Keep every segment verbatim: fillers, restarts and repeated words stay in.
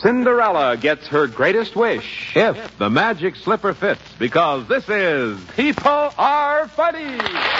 Cinderella gets her greatest wish if the magic slipper fits, because this is People Are Funny.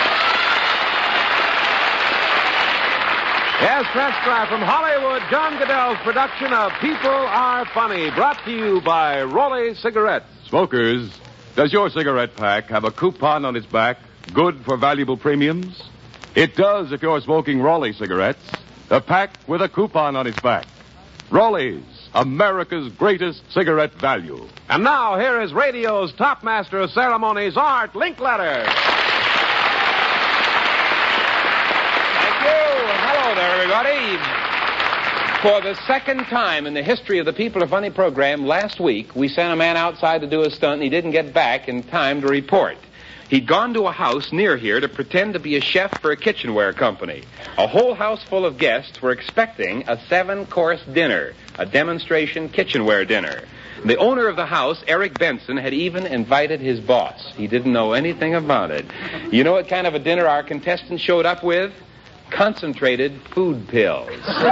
Yes, transcribed from Hollywood, John Goodell's production of People Are Funny, brought to you by Raleigh Cigarettes. Smokers, does your cigarette pack have a coupon on its back, good for valuable premiums? It does if you're smoking Raleigh cigarettes, a pack with a coupon on its back. Raleigh's, America's greatest cigarette value. And now, here is radio's top master of ceremonies, Art Linkletter. Hello there, everybody. For the second time in the history of the People Are Funny program, last week, we sent a man outside to do a stunt, and he didn't get back in time to report. He'd gone to a house near here to pretend to be a chef for a kitchenware company. A whole house full of guests were expecting a seven-course dinner, a demonstration kitchenware dinner. The owner of the house, Eric Benson, had even invited his boss. He didn't know anything about it. You know what kind of a dinner our contestants showed up with? Concentrated food pills.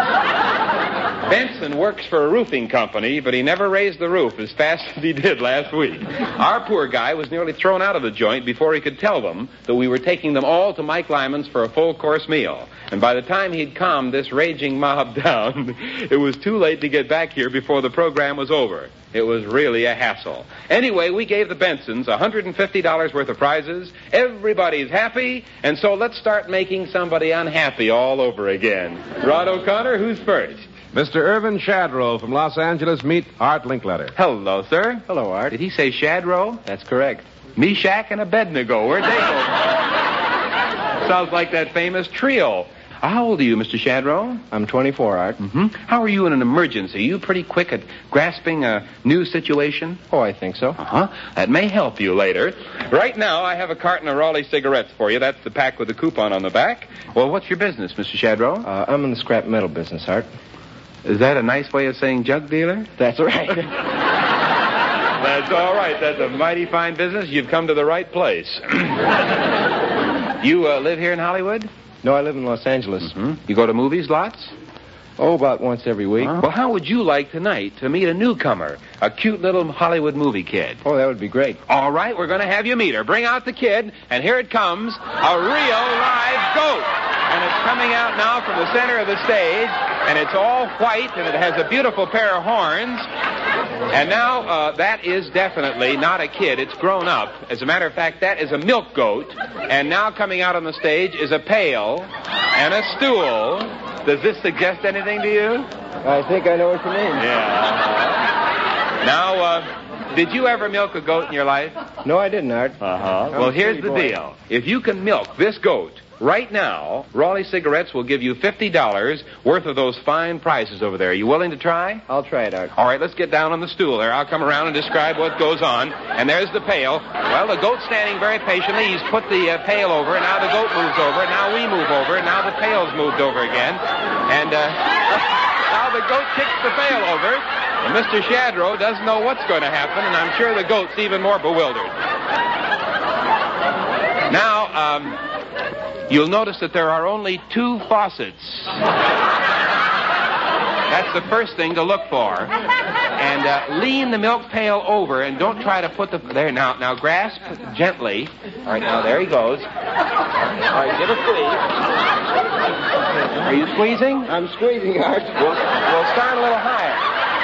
Benson works for a roofing company, but he never raised the roof as fast as he did last week. Our poor guy was nearly thrown out of the joint before he could tell them that we were taking them all to Mike Lyman's for a full-course meal. And by the time he'd calmed this raging mob down, it was too late to get back here before the program was over. It was really a hassle. Anyway, we gave the Bensons one hundred fifty dollars worth of prizes. Everybody's happy, and so let's start making somebody unhappy all over again. Rod O'Connor, who's first? Mister Irvin Shadrow from Los Angeles, meet Art Linkletter. Hello, sir. Hello, Art. Did he say Shadrow? That's correct. Meshach and Abednego. Where'd they go? Sounds like that famous trio. How old are you, Mister Shadrow? I'm twenty-four, Art. Mm-hmm. How are you in an emergency? Are you pretty quick at grasping a new situation? Oh, I think so. Uh-huh. That may help you later. Right now, I have a carton of Raleigh cigarettes for you. That's the pack with the coupon on the back. Well, what's your business, Mister Shadrow? Uh, I'm in the scrap metal business, Art. Is that a nice way of saying junk dealer? That's right. That's all right. That's a mighty fine business. You've come to the right place. You uh, live here in Hollywood? No, I live in Los Angeles. Mm-hmm. You go to movies lots? Oh, about once every week. Uh-huh. Well, how would you like tonight to meet a newcomer, a cute little Hollywood movie kid? Oh, that would be great. All right, we're going to have you meet her. Bring out the kid, and here it comes, a real live goat. And it's coming out now from the center of the stage, and it's all white, and it has a beautiful pair of horns. And now, uh, that is definitely not a kid. It's grown up. As a matter of fact, that is a milk goat. And now coming out on the stage is a pail and a stool. Does this suggest anything to you? I think I know what you mean. Yeah. Now, uh, did you ever milk a goat in your life? No, I didn't, Art. Uh-huh. Well, here's the boy. deal. If you can milk this goat right now, Raleigh Cigarettes will give you fifty dollars worth of those fine prizes over there. Are you willing to try? I'll try it, Art. All right, let's get down on the stool there. I'll come around and describe what goes on. And there's the pail. Well, the goat's standing very patiently. He's put the uh, pail over, and now the goat moves over, and now we move over, and now the pail's moved over again. And uh, now the goat kicks the pail over. And Mister Shadrow doesn't know what's going to happen, and I'm sure the goat's even more bewildered. Now, um... you'll notice that there are only two faucets. That's the first thing to look for. And uh, lean the milk pail over, and don't try to put the... There, now, now grasp gently. All right, now there he goes. All right, give a squeeze. Are you squeezing? I'm squeezing, Art. We'll, we'll start a little higher.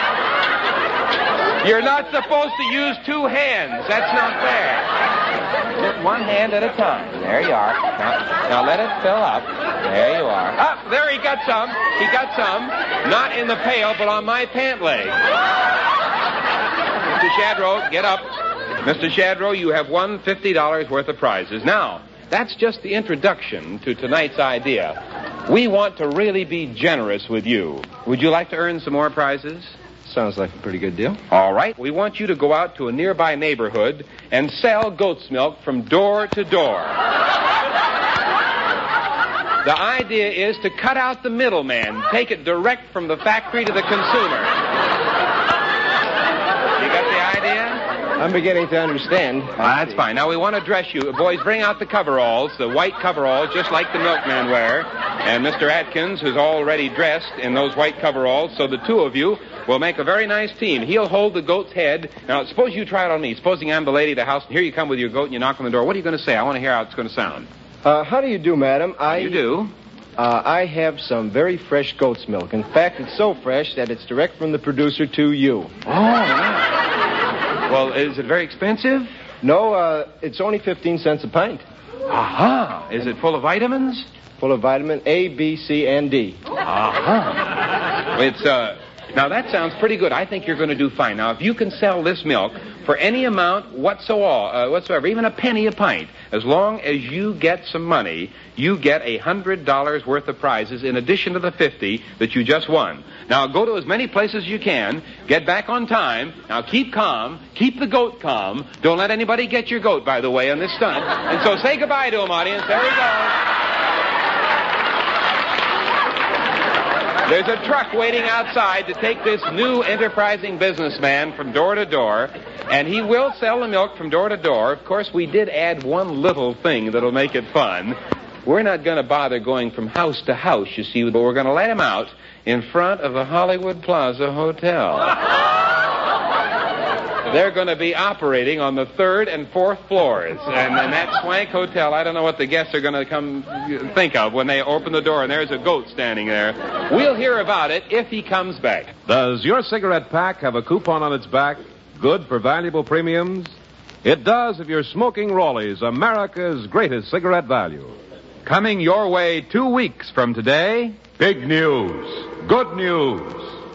You're not supposed to use two hands. That's not fair. Just one hand at a time. There you are. Now, now let it fill up. There you are. Up, oh, there he got some. He got some. Not in the pail, but on my pant leg. Mister Shadrow, get up. Mister Shadrow, you have won fifty dollars worth of prizes. Now, that's just the introduction to tonight's idea. We want to really be generous with you. Would you like to earn some more prizes? Sounds like a pretty good deal. All right. We want you to go out to a nearby neighborhood and sell goat's milk from door to door. The idea is to cut out the middleman, take it direct from the factory to the consumer. You got the idea? I'm beginning to understand. Ah, that's fine. Now, we want to dress you. Boys, bring out the coveralls, the white coveralls, just like the milkman wear. And Mister Atkins, who's already dressed in those white coveralls, so the two of you will make a very nice team. He'll hold the goat's head. Now, suppose you try it on me. Supposing I'm the lady of the house, and here you come with your goat, and you knock on the door. What are you going to say? I want to hear how it's going to sound. Uh, how do you do, madam? I, You do? Uh, I have some very fresh goat's milk. In fact, it's so fresh that it's direct from the producer to you. Oh, yeah. Well, is it very expensive? No, uh, it's only fifteen cents a pint. Aha. Is it full of vitamins? Full of vitamin A, B, C, and D. Aha. It's, uh... Now, that sounds pretty good. I think you're going to do fine. Now, if you can sell this milk for any amount whatsoever, uh, whatsoever, even a penny a pint, as long as you get some money, you get a one hundred dollars worth of prizes in addition to the fifty that you just won. Now, go to as many places as you can. Get back on time. Now, keep calm. Keep the goat calm. Don't let anybody get your goat, by the way, on this stunt. And so say goodbye to him, audience. There we go. There's a truck waiting outside to take this new enterprising businessman from door to door, and he will sell the milk from door to door. Of course, we did add one little thing that'll make it fun. We're not going to bother going from house to house, you see, but we're going to let him out in front of the Hollywood Plaza Hotel. They're going to be operating on the third and fourth floors. And in that swank hotel, I don't know what the guests are going to come think of when they open the door and there's a goat standing there. We'll hear about it if he comes back. Does your cigarette pack have a coupon on its back? Good for valuable premiums? It does if you're smoking Rawley's, America's greatest cigarette value. Coming your way two weeks from today, Big news. Good news.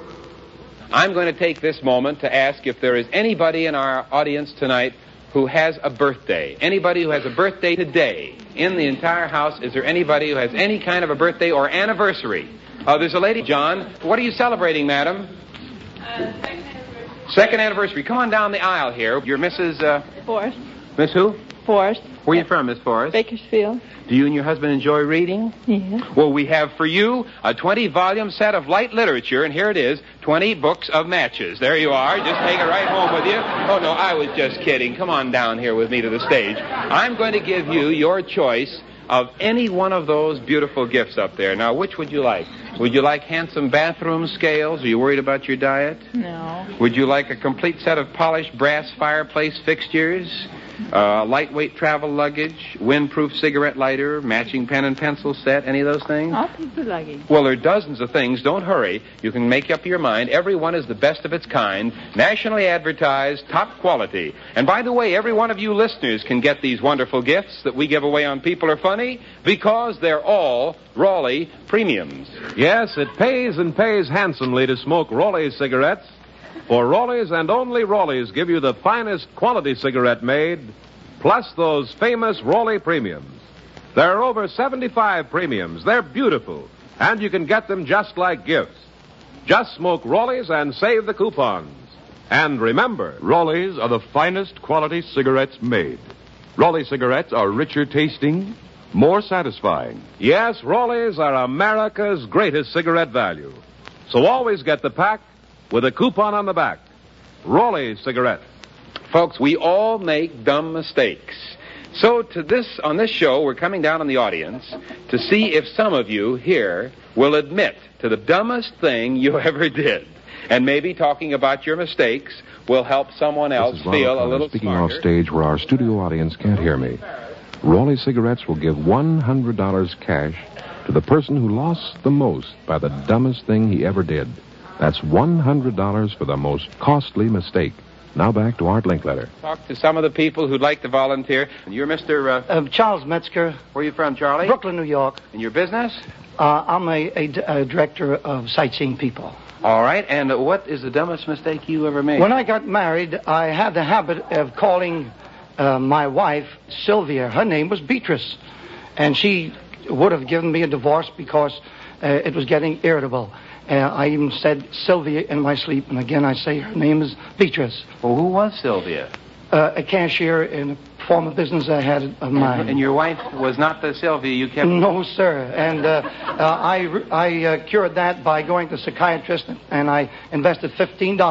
I'm going to take this moment to ask if there is anybody in our audience tonight who has a birthday. Anybody who has a birthday today in the entire house. Is there anybody who has any kind of a birthday or anniversary? Uh, there's a lady, John. What are you celebrating, madam? Uh, second anniversary. Second anniversary. Come on down the aisle here. You're Missus Uh, Forrest. Miss who? Forrest. Where are you from, Miss Forrest? Bakersfield. Do you and your husband enjoy reading? Yeah. Well, we have for you a twenty-volume set of light literature, and here it is, twenty books of matches. There you are. Just take it right home with you. Oh, no, I was just kidding. Come on down here with me to the stage. I'm going to give you your choice of any one of those beautiful gifts up there. Now, which would you like? Would you like handsome bathroom scales? Are you worried about your diet? No. Would you like a complete set of polished brass fireplace fixtures? Uh, lightweight travel luggage, windproof cigarette lighter, matching pen and pencil set, any of those things? I'll take the luggage. Well, there are dozens of things. Don't hurry. You can make up your mind. Every one is the best of its kind, nationally advertised, top quality. And by the way, every one of you listeners can get these wonderful gifts that we give away on People Are Funny because they're all Rawley premiums. Yes, it pays and pays handsomely to smoke Rawley's cigarettes. For Rawley's and only Rawley's give you the finest quality cigarette made, plus those famous Rawley premiums. There are over seventy-five premiums. They're beautiful, and you can get them just like gifts. Just smoke Rawley's and save the coupons. And remember, Rawley's are the finest quality cigarettes made. Rawley cigarettes are richer tasting, more satisfying. yes, Rawley's are America's greatest cigarette value. So always get the pack with a coupon on the back. Rawley's cigarettes. Folks, we all make dumb mistakes. So to this, on this show, we're coming down on the audience to see if some of you here will admit to the dumbest thing you ever did. And maybe talking about your mistakes will help someone else This is Ronald feel a Connor little speaking smarter. off stage where our studio audience can't hear me. Rawley Cigarettes will give one hundred dollars cash to the person who lost the most by the dumbest thing he ever did. That's one hundred dollars for the most costly mistake. Now back to Art Linkletter. Talk to some of the people who'd like to volunteer. You're Mister Uh, Uh, Charles Metzger, where are you from, Charlie? Brooklyn, New York. And your business? Uh, I'm a, a, a director of sightseeing people. All right. And uh, what is the dumbest mistake you ever made? When I got married, I had the habit of calling uh, my wife Sylvia. Her name was Beatrice. And she would have given me a divorce because uh, it was getting irritable. Uh, I even said Sylvia in my sleep, and again I say her name is Beatrice. Well, who was Sylvia? Uh, a cashier in a former business I had of mine. And your wife was not the Sylvia you kept... No, sir. And uh, uh, I, I uh, cured that by going to a psychiatrist, and I invested fifteen dollars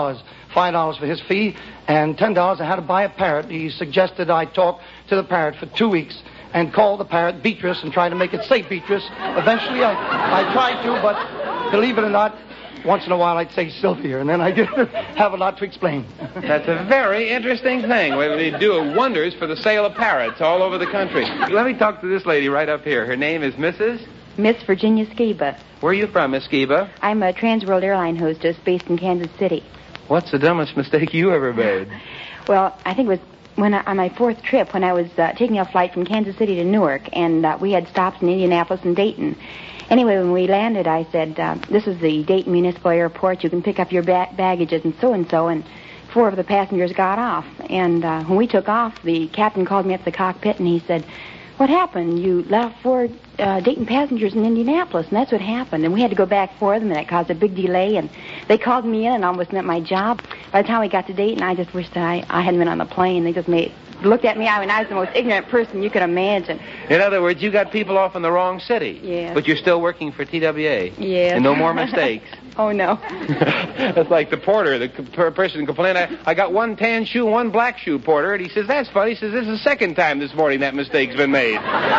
five dollars for his fee, and ten dollars I had to buy a parrot. He suggested I talk to the parrot for two weeks and call the parrot Beatrice and try to make it say Beatrice. Eventually, I, I tried to, but believe it or not, once in a while I'd say Sylvia, and then I didn't have a lot to explain. That's a very interesting thing. We do wonders for the sale of parrots all over the country. Let me talk to this lady right up here. Her name is Missus Miss Virginia Skiba. Where are you from, Miss Skiba? I'm a Transworld airline hostess based in Kansas City. What's the dumbest mistake you ever made? Well, I think it was when I, on my fourth trip when I was uh, taking a flight from Kansas City to Newark, and uh, we had stops in Indianapolis and Dayton. Anyway, when we landed, I said, uh, this is the Dayton Municipal Airport. You can pick up your ba- baggages and so-and-so, and four of the passengers got off. And uh, when we took off, the captain called me up to the cockpit, and he said, what happened? You left four uh, Dayton passengers in Indianapolis, and that's what happened. And we had to go back for them, and it caused a big delay. And they called me in and almost meant my job. By the time we got to Dayton, I just wished that I, I hadn't been on the plane. They just made looked at me. I mean, I was the most ignorant person you could imagine. In other words, you got people off in the wrong city. Yeah. But you're still working for T W A. Yeah. And no more mistakes. Oh, no. It's like the porter, the per- person complained, I, I got one tan shoe, one black shoe, porter. And he says, that's funny. He says, this is the second time this morning that mistake's been made.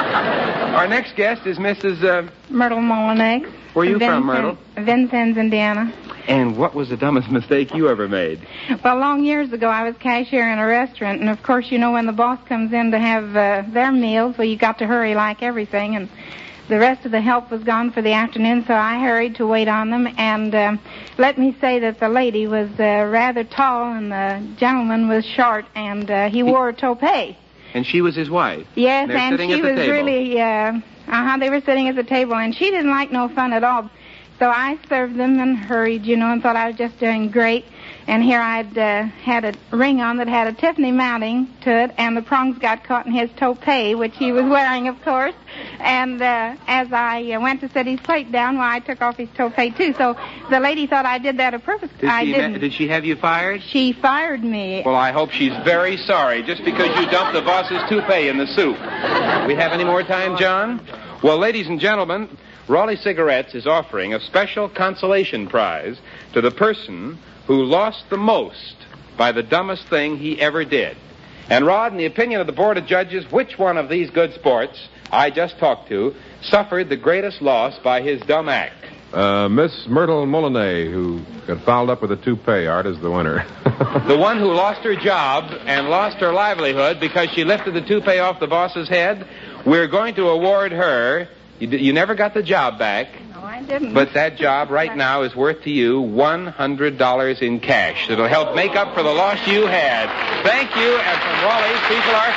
Our next guest is Missus Uh, Myrtle Molinex. Where are you from, Myrtle? Vincennes, Indiana. And what was the dumbest mistake you ever made? Well, long years ago, I was cashier in a restaurant, and of course, you know, when the boss comes in to have uh, their meals, well, you got to hurry like everything, and the rest of the help was gone for the afternoon, so I hurried to wait on them, and um, let me say that the lady was uh, rather tall, and the gentleman was short, and uh, he wore a toupee. And she was his wife? Yes, They're and sitting she at the was table. really, uh, uh-huh, they were sitting at the table, and she didn't like no fun at all. So I served them and hurried, you know, and thought I was just doing great. And here I'd uh, had a ring on that had a Tiffany mounting to it, and the prongs got caught in his toupee, which he was wearing, of course. And uh, as I uh, went to set his plate down, well, I took off his toupee, too. So the lady thought I did that on purpose. Did I she, didn't. ma- did she have you fired? She fired me. Well, I hope she's very sorry, just because you dumped the boss's toupee in the soup. We have any more time, John? Well, ladies and gentlemen, Raleigh Cigarettes is offering a special consolation prize to the person who lost the most by the dumbest thing he ever did. And, Rod, in the opinion of the Board of Judges, which one of these good sports I just talked to suffered the greatest loss by his dumb act? Uh, Miss Myrtle Molinet, who got fouled up with a toupee, Art, is the winner. The one who lost her job and lost her livelihood because she lifted the toupee off the boss's head, we're going to award her... You, d- you never got the job back. No, I didn't. But that job right now is worth to you one hundred dollars in cash. It'll help make up for the loss you had. Thank you, and from Raleigh's People Are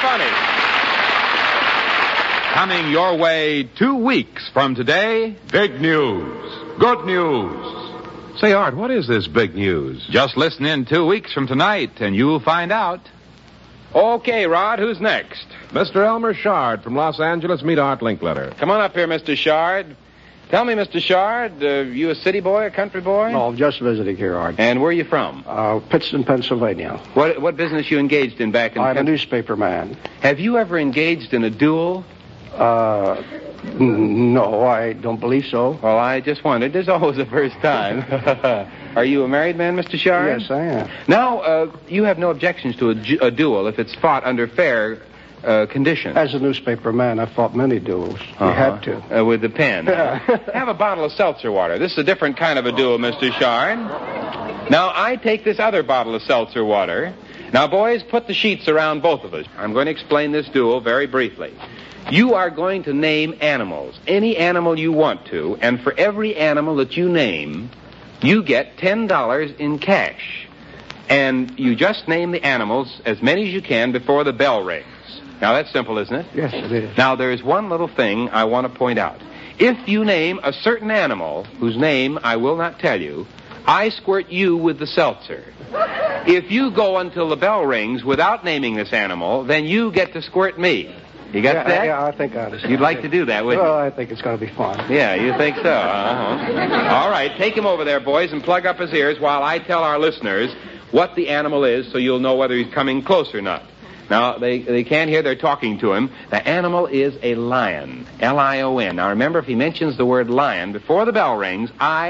Funny. Coming your way two weeks from today, big news. Good news. Say, Art, what is this big news? Just listen in two weeks from tonight, and you'll find out. Okay, Rod, who's next? Mister Elmer Shard from Los Angeles. Meet Art Linkletter. Come on up here, Mister Shard. Tell me, Mister Shard, uh, you a city boy, a country boy? No, I'm just visiting here, Art. And where are you from? Uh, Pittston, Pennsylvania. What what business you engaged in back in... I'm Penn- a newspaper man. Have you ever engaged in a duel? Uh, n- no, I don't believe so. Well, I just wondered. There's always a first time. Are you a married man, Mister Shard? Yes, I am. Now, uh, you have no objections to a, ju- a duel if it's fought under fair uh, conditions. As a newspaper man, I fought many duels. Uh-huh. We had to. Uh, with the pen. Have a bottle of seltzer water. This is a different kind of a duel, Mister Shard. Now, I take this other bottle of seltzer water. Now, boys, put the sheets around both of us. I'm going to explain this duel very briefly. You are going to name animals, any animal you want to, and for every animal that you name, you get ten dollars in cash. And you just name the animals, as many as you can, before the bell rings. Now, that's simple, isn't it? Yes, it is. Now, there's one little thing I want to point out. If you name a certain animal, whose name I will not tell you, I squirt you with the seltzer. If you go until the bell rings without naming this animal, then you get to squirt me. You got yeah, that? Yeah, I think I understand. You'd like to do that, wouldn't you? Well, I think it's going to be fun. Yeah, you think so? Uh-huh. All right, take him over there, boys, and plug up his ears while I tell our listeners what the animal is so you'll know whether he's coming close or not. Now, they, they can't hear, they're talking to him. The animal is a lion, L I O N. Now, remember, if he mentions the word lion before the bell rings, I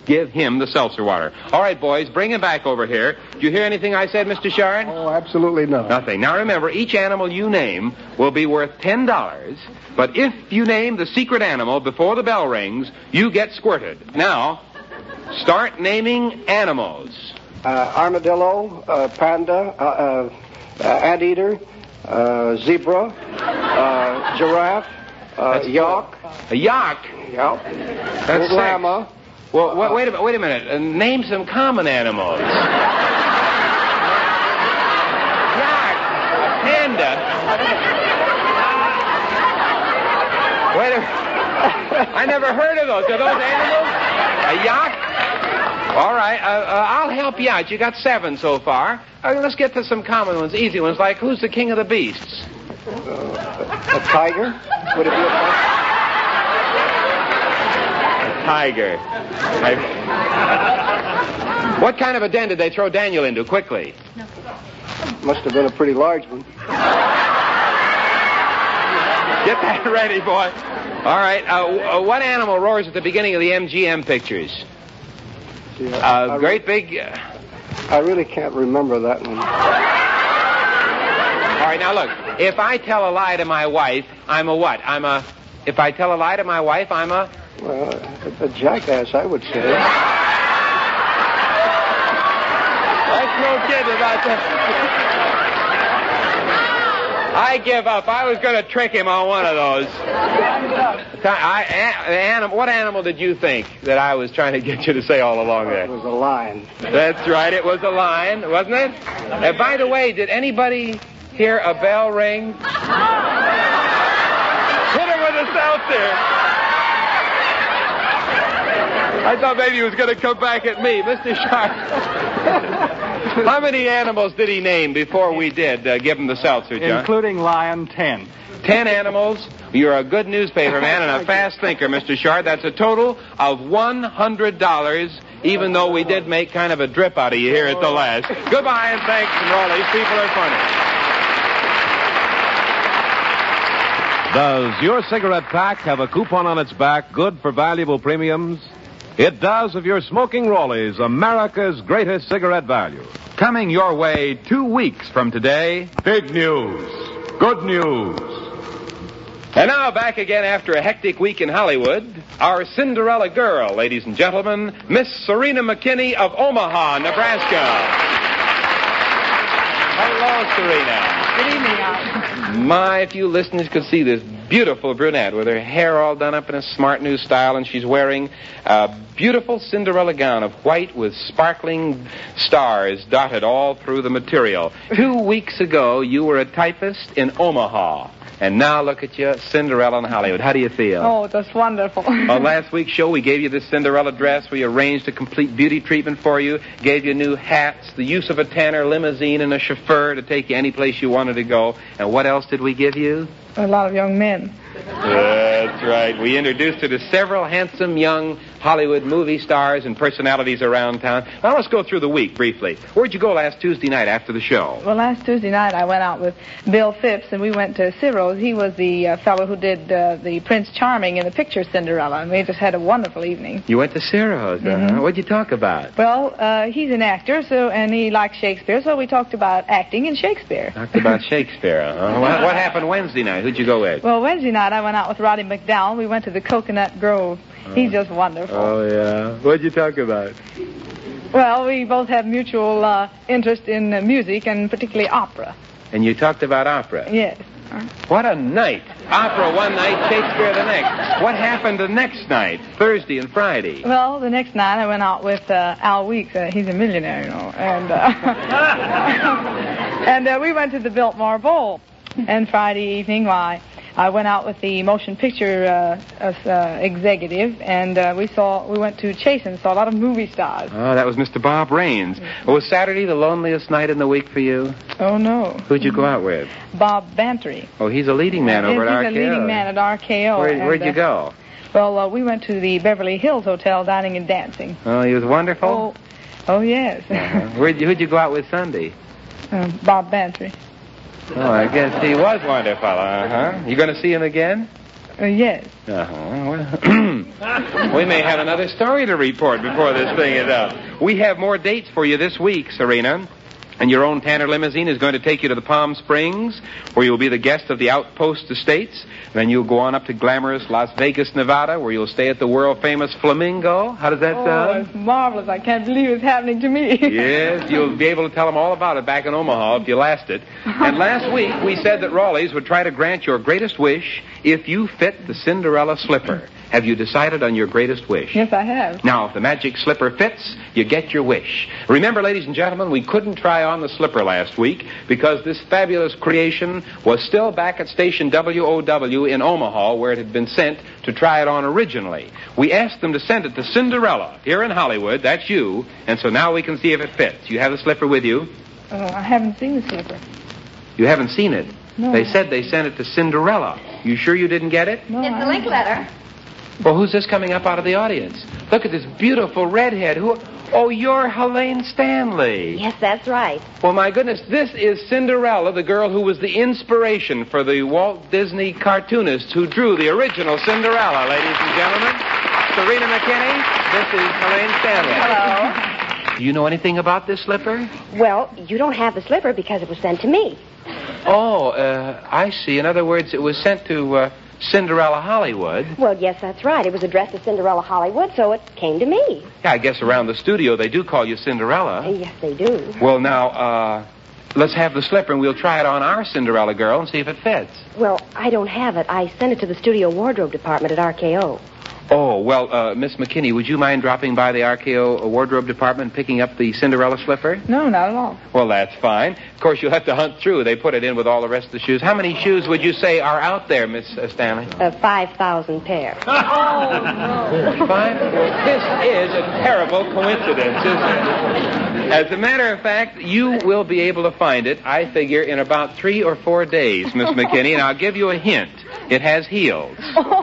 give him the seltzer water. All right, boys, bring him back over here. Did you hear anything I said, Mister Shard? Oh, absolutely not. Nothing. Now, remember, each animal you name will be worth ten dollars, but if you name the secret animal before the bell rings, you get squirted. Now, start naming animals. Uh, armadillo, uh, panda, uh, uh, uh, anteater, uh, zebra, uh, giraffe, uh, yak. A yak? Yep. That's llama. Well, wait, wait a minute. Wait a minute. Uh, name some common animals. Yak, a panda. Wait a minute. I never heard of those. Are those animals? A yak? All right. Uh, uh, I'll help you out. You got seven so far. Uh, let's get to some common ones, easy ones, like who's the king of the beasts? Uh, a tiger? Would it be a tiger? Tiger. I... What kind of a den did they throw Daniel into? Quickly. Must have been a pretty large one. Get that ready, boy. All right. Uh, uh, what animal roars at the beginning of the M G M pictures? Yeah, Uh, I great big... Uh... I really can't remember that one. All right, now look. If I tell a lie to my wife, I'm a what? I'm a... If I tell a lie to my wife, I'm a... Well, a, a jackass, I would say. That's no kidding about that. I give up. I was going to trick him on one of those. I, a, anim, what animal did you think that I was trying to get you to say all along there? It was a lion. That's right. It was a lion, wasn't it? And by the way, did anybody hear a bell ring? Hit her with a seltzer. I thought maybe he was going to come back at me. Mister Sharp. How many animals did he name before we did uh, give him the seltzer, John? Including lion, ten. Ten animals. You're a good newspaper man and a fast thinker, Mister Shard. That's a total of one hundred dollars, even though we did make kind of a drip out of you here at the last. Goodbye and thanks from all these people are funny. Does your cigarette pack have a coupon on its back good for valuable premiums? It does if you're smoking Rawleys, America's greatest cigarette value. Coming your way two weeks from today, Big news. Good news. and now back again after a hectic week in Hollywood, our Cinderella girl, ladies and gentlemen, Miss Serena McKinney of Omaha, Nebraska. Hello, Serena. Good evening, Al. My, if you listeners could see this beautiful brunette with her hair all done up in a smart new style, and she's wearing a beautiful Cinderella gown of white with sparkling stars dotted all through the material. Two weeks ago, you were a typist in Omaha. And now look at you, Cinderella in Hollywood. How do you feel? Oh, that's wonderful. On last week's show, we gave you this Cinderella dress. We arranged a complete beauty treatment for you, gave you new hats, the use of a Tanner limousine, and a chauffeur to take you any place you wanted to go. And what else did we give you? A lot of young men. That's right. We introduced her to several handsome young Hollywood movie stars and personalities around town. Now, let's go through the week briefly. Where'd you go last Tuesday night after the show? Well, last Tuesday night I went out with Bill Phipps, and we went to Ciro's. He was the uh, fellow who did uh, the Prince Charming in the picture Cinderella, and we just had a wonderful evening. You went to Ciro's, uh-huh. Mm-hmm. What'd you talk about? Well, uh, he's an actor, so and he likes Shakespeare, so we talked about acting in Shakespeare. Talked about Shakespeare, uh-huh. what, what happened Wednesday night? Who'd you go with? Well, Wednesday night I went out with Roddy McDowell. We went to the Coconut Grove. Oh. He's just wonderful. Oh, yeah. What'd you talk about? Well, we both have mutual uh, interest in uh, music, and particularly opera. And you talked about opera? Yes. What a night. Opera one night, Shakespeare the next. What happened the next night, Thursday and Friday? Well, the next night I went out with uh, Al Weeks. Uh, he's a millionaire, you know. And, uh, and uh, we went to the Biltmore Bowl. And Friday evening, why... I went out with the motion picture uh, uh, executive, and uh, we saw we went to Chase and saw a lot of movie stars. Oh, that was Mister Bob Raines. Mm-hmm. Was Saturday the loneliest night in the week for you? Oh, no. Who'd you go out with? Bob Bantry. Oh, he's a leading man over he's at R K O. He's a leading man at R K O. Where, and, where'd you uh, go? Well, uh, we went to the Beverly Hills Hotel, dining and dancing. Oh, he was wonderful? Oh, oh yes. Uh-huh. Where'd you, who'd you go out with Sunday? Uh, Bob Bantry. Oh, I guess he was wonderful, uh-huh. You going to see him again? Uh, yes. Uh-huh. Well, We may have another story to report before this thing is up. We have more dates for you this week, Serena. And your own Tanner limousine is going to take you to the Palm Springs, where you'll be the guest of the Outpost Estates. Then you'll go on up to glamorous Las Vegas, Nevada, where you'll stay at the world-famous Flamingo. How does that oh, sound? It's marvelous. I can't believe it's happening to me. Yes, you'll be able to tell them all about it back in Omaha if you last it. And last week, we said that Raleigh's would try to grant your greatest wish if you fit the Cinderella slipper. Have you decided on your greatest wish? Yes, I have. Now, if the magic slipper fits, you get your wish. Remember, ladies and gentlemen, we couldn't try on the slipper last week because this fabulous creation was still back at station W O W in Omaha, where it had been sent to try it on originally. We asked them to send it to Cinderella here in Hollywood. That's you. And so now we can see if it fits. You have the slipper with you? Oh, I haven't seen the slipper. You haven't seen it? No. They said they sent it to Cinderella. You sure you didn't get it? No, It's the link letter. Well, who's this coming up out of the audience? Look at this beautiful redhead. Who? Oh, you're Helene Stanley. Yes, that's right. Well, my goodness, this is Cinderella, the girl who was the inspiration for the Walt Disney cartoonist who drew the original Cinderella, ladies and gentlemen. Serena McKinney, this is Helene Stanley. Hello. Do you know anything about this slipper? Well, you don't have the slipper because it was sent to me. Oh, uh, I see. In other words, it was sent to uh, Cinderella Hollywood. Well, yes, that's right. It was addressed to Cinderella Hollywood, so it came to me. Yeah, I guess around the studio they do call you Cinderella. Uh, yes, they do. Well, now, uh, let's have the slipper and we'll try it on our Cinderella girl and see if it fits. Well, I don't have it. I sent it to the studio wardrobe department at R K O. Oh, well, uh, Miss McKinney, would you mind dropping by the R K O wardrobe department and picking up the Cinderella slipper? No, not at all. Well, that's fine. Of course, you'll have to hunt through. They put it in with all the rest of the shoes. How many shoes would you say are out there, Miss uh, Stanley? Uh, five thousand pair. Oh, no. Five? Well, this is a terrible coincidence, isn't it? As a matter of fact, you will be able to find it, I figure, in about three or four days, Miss McKinney, and I'll give you a hint. It has heels.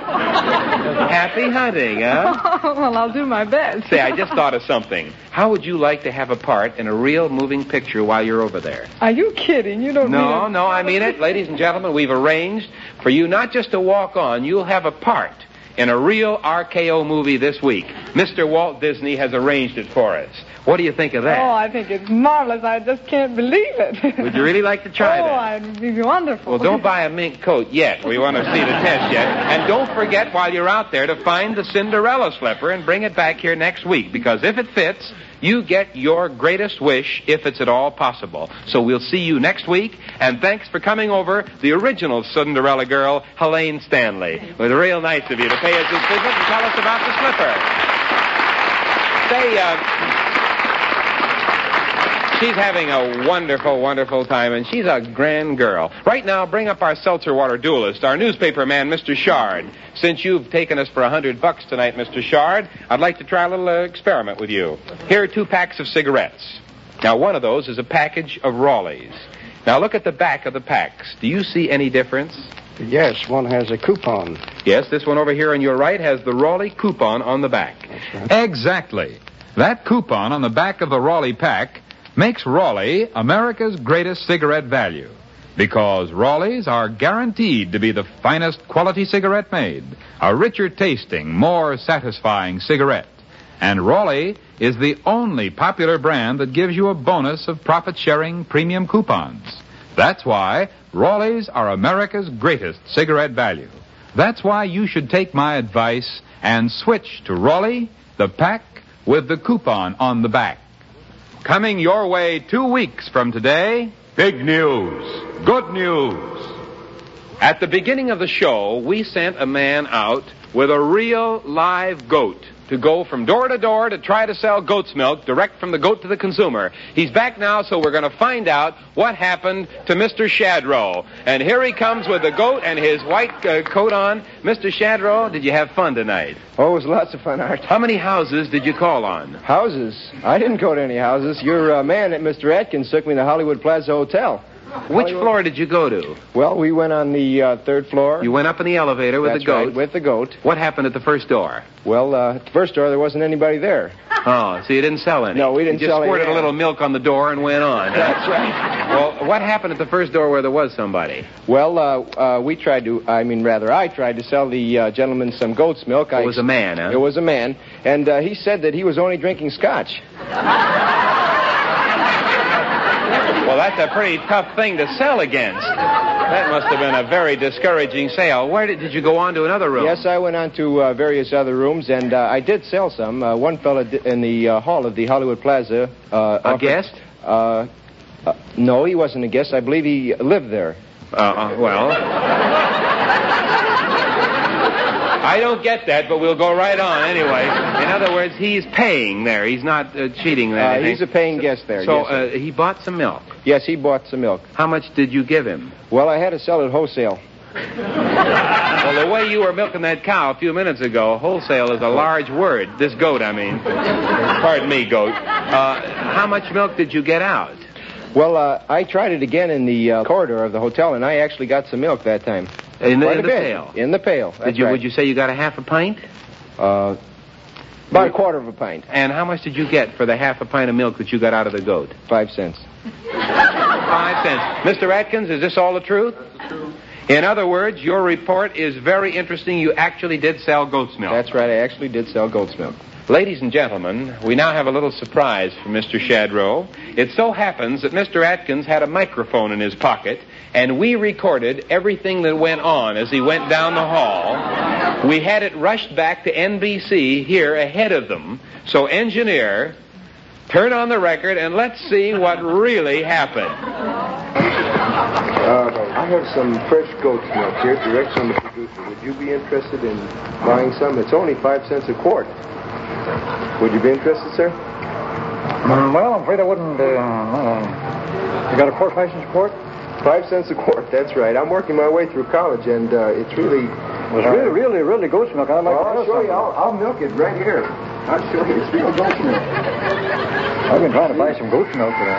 Happy hunting, huh? Oh, well, I'll do my best. Say, I just thought of something. How would you like to have a part in a real moving picture while you're over there? Are you kidding? You don't No, mean it. no, I mean it. Ladies and gentlemen, we've arranged for you not just to walk on, you'll have a part in a real R K O movie this week. Mister Walt Disney has arranged it for us. What do you think of that? Oh, I think it's marvelous. I just can't believe it. Would you really like to try oh, that? it'd be wonderful. Well, don't buy a mink coat yet. We want to see the test yet. And don't forget while you're out there to find the Cinderella slipper and bring it back here next week. Because if it fits, you get your greatest wish if it's at all possible. So we'll see you next week. And thanks for coming over, the original Cinderella girl, Helene Stanley. It was real nice of you to pay us this visit and tell us about the slipper. Say, uh... she's having a wonderful, wonderful time, and she's a grand girl. Right now, bring up our seltzer water duelist, our newspaper man, Mister Shard. Since you've taken us for a hundred bucks tonight, Mister Shard, I'd like to try a little uh, experiment with you. Here are two packs of cigarettes. Now, one of those is a package of Raleigh's. Now, look at the back of the packs. Do you see any difference? Yes, one has a coupon. Yes, this one over here on your right has the Raleigh coupon on the back. That's right. Exactly. That coupon on the back of the Raleigh pack makes Raleigh America's greatest cigarette value, because Raleigh's are guaranteed to be the finest quality cigarette made, a richer tasting, more satisfying cigarette. And Raleigh is the only popular brand that gives you a bonus of profit-sharing premium coupons. That's why Raleigh's are America's greatest cigarette value. That's why you should take my advice and switch to Raleigh, the pack with the coupon on the back. Coming your way two weeks from today, Big news. Good news. at the beginning of the show, we sent a man out with a real live goat to go from door to door to try to sell goat's milk direct from the goat to the consumer. He's back now, so we're going to find out what happened to Mister Shadrow. And here he comes with the goat and his white uh, coat on. Mister Shadrow, did you have fun tonight? Oh, it was lots of fun, Art. How many houses did you call on? Houses? I didn't go to any houses. Your uh, man, Mister Atkins, took me to the Hollywood Plaza Hotel. Which floor did you go to? Well, we went on the uh, third floor. You went up in the elevator with That's the goat? Right, with the goat. What happened at the first door? Well, uh, at the first door, there wasn't anybody there. Oh, so you didn't sell any? No, we didn't you just sell any. squirted a little milk on the door and went on. That's right. Well, what happened at the first door where there was somebody? Well, uh, uh, we tried to, I mean, rather, I tried to sell the uh, gentleman some goat's milk. It I, was a man, huh? It was a man, and uh, he said that he was only drinking scotch. Well, that's a pretty tough thing to sell against. That must have been a very discouraging sale. Where did, did you go on to another room? Yes, I went on to uh, various other rooms, and uh, I did sell some. Uh, one fellow di- in the uh, hall of the Hollywood Plaza. Uh, a offered, guest? Uh, uh, no, he wasn't a guest. I believe he lived there. Uh, uh, well... I don't get that, but we'll go right on anyway. In other words, he's paying there. He's not uh, cheating there. Uh, he's a paying guest there. So yes, uh, he bought some milk. Yes, he bought some milk. How much did you give him? Well, I had to sell it wholesale. Well, the way you were milking that cow a few minutes ago, wholesale is a large word. This goat, I mean. Pardon me, goat. Uh, how much milk did you get out? Well, uh, I tried it again in the uh, corridor of the hotel, and I actually got some milk that time. In the, Quite in a the bit. pail? In the pail. That's Did you? right. Would you say you got a half a pint? Uh, about a quarter of a pint. And how much did you get for the half a pint of milk that you got out of the goat? Five cents. Five cents. Mister Atkins, is this all the truth? That's the truth. In other words, your report is very interesting. You actually did sell goat's milk. That's right. I actually did sell goat's milk. Ladies and gentlemen, we now have a little surprise for Mister Shadrow. It so happens that Mister Atkins had a microphone in his pocket, and we recorded everything that went on as he went down the hall. We had it rushed back to N B C here ahead of them. So, engineer, turn on the record and let's see what really happened. Uh, I have some fresh goat's milk here, direct from the producer. Would you be interested in buying some? It's only five cents a quart. Would you be interested, sir? Mm, well, I'm afraid I wouldn't. Uh, uh, you got a quart, five cents a quart? Five cents a quart, that's right. I'm working my way through college, and uh, it's really... It's really, really, really goat's milk. I'd like well, to I'll show you. I'll, I'll milk it right here. I'll show you. It's real goat's milk. I've been trying to buy some goat's milk today.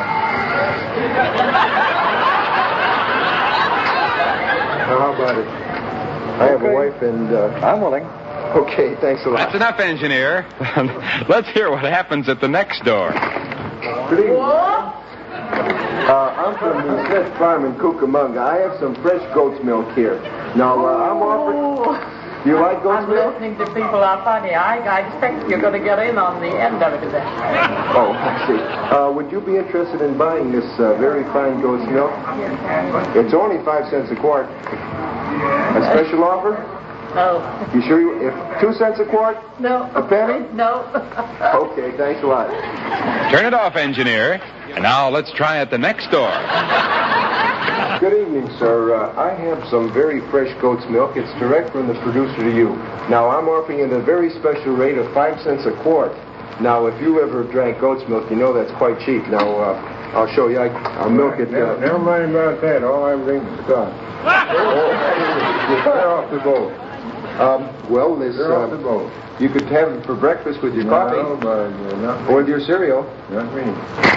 Now, how about it? I have Okay. a wife, and... Uh... I'm willing. Okay, thanks a lot. That's enough, engineer. Let's hear what happens at the next door. Good evening. Uh, I'm from the Smith Farm in Cucamonga. I have some fresh goat's milk here. Now, uh, I'm offering... Do you like goat's I'm milk? listening to people are funny. I, I expect you're going to get in on the end of it today. Oh, I see. Uh, would you be interested in buying this uh, very fine goat's milk? It's only five cents a quart. A special offer? No. You sure you... If two cents a quart? No. A penny? No. Okay, thanks a lot. Turn it off, engineer. And now let's try at the next door. Good evening, sir. Uh, I have some very fresh goat's milk. It's direct from the producer to you. Now, I'm offering it a very special rate of five cents a quart. Now, if you ever drank goat's milk, you know that's quite cheap. Now, uh, I'll show you. I, I'll milk it. Uh, Never, never mind about that. All I'm drinking is scotch. Oh, They're off the boat. Um, well, this... They're off the Uh, boat. you could have it for breakfast with your No, coffee. but uh, not Or with your cereal. Not me.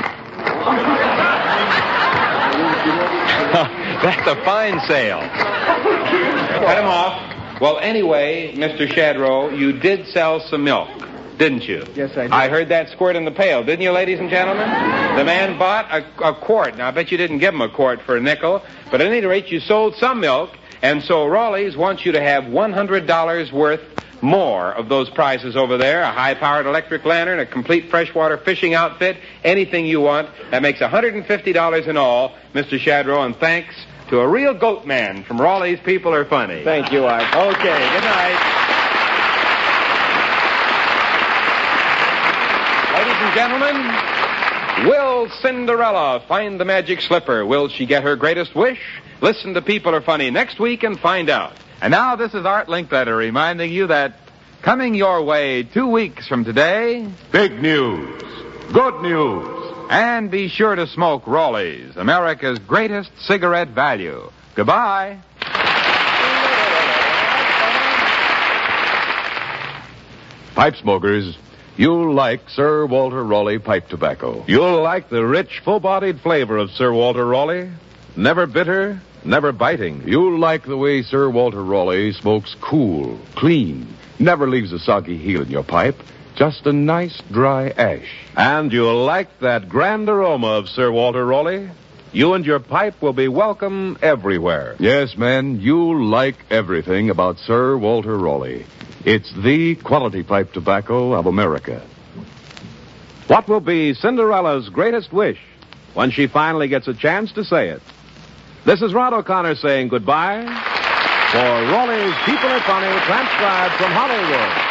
That's a fine sale. Cut him off. Well, anyway, Mister Shadrow, you did sell some milk, didn't you? Yes, I did. I heard that squirt in the pail, didn't you, ladies and gentlemen? The man bought a, a quart. Now, I bet you didn't give him a quart for a nickel, but at any rate, you sold some milk, and so Rawley's wants you to have one hundred dollars worth more of those prizes over there, a high-powered electric lantern, a complete freshwater fishing outfit, anything you want. That makes one hundred fifty dollars in all, Mister Shadrow, and thanks to a real goat man from Raleigh's People Are Funny. Thank you, Art. Okay, good night. Ladies and gentlemen, will Cinderella find the magic slipper? Will she get her greatest wish? Listen to People Are Funny next week and find out. And now this is Art Linkletter reminding you that coming your way two weeks from today, Big news. Good news. and be sure to smoke Rawley's, America's greatest cigarette value. Goodbye. Pipe smokers, you'll like Sir Walter Raleigh pipe tobacco. You'll like the rich, full-bodied flavor of Sir Walter Raleigh. never bitter, never biting. You'll like the way Sir Walter Raleigh smokes cool, clean, never leaves a soggy heel in your pipe, just a nice dry ash. And you'll like that grand aroma of Sir Walter Raleigh. You and your pipe will be welcome everywhere. Yes, men, you'll like everything about Sir Walter Raleigh. It's the quality pipe tobacco of America. What will be Cinderella's greatest wish when she finally gets a chance to say it? This is Rod O'Connor saying goodbye for Raleigh's People Are Funny, transcribed from Hollywood.